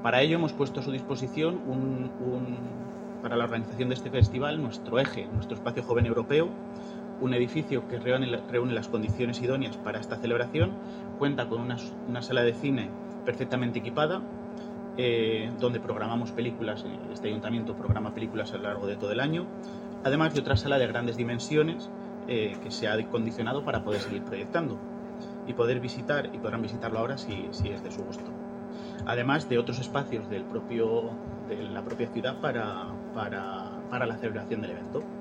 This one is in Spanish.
Para ello hemos puesto a su disposición para la organización de este festival nuestro eje, nuestro espacio joven europeo, un edificio que reúne las condiciones idóneas para esta celebración. Cuenta con una sala de cine perfectamente equipada, donde programamos películas. Este ayuntamiento programa películas a lo largo de todo el año, además de otra sala de grandes dimensiones que se ha acondicionado para poder seguir proyectando y podrán visitarlo ahora si es de su gusto. Además de otros espacios de la propia ciudad para la celebración del evento.